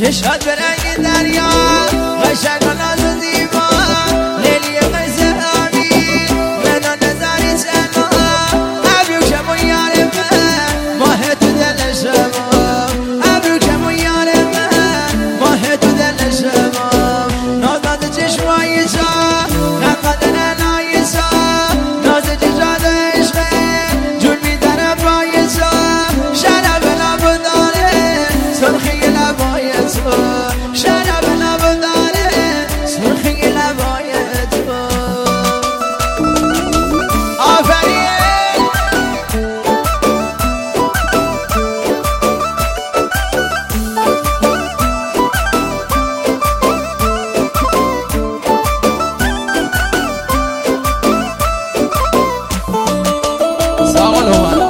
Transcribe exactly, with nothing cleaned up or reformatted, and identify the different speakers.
Speaker 1: چشات به رنگ دریا قشنگ و ناز و زیبا لیلی قیس امیر منو نظری سما ابرو کمون یار من ماه تو دل شما ابرو کمون یار من ماه تو دل شما ناز ناز چشمای سا نقد ننای سا ناز چشات عشقه جون میدنه پای سا شرف لب داره سرخی لبای تو شرف لب داره سرخی لبای تو آفرین ساقل اومد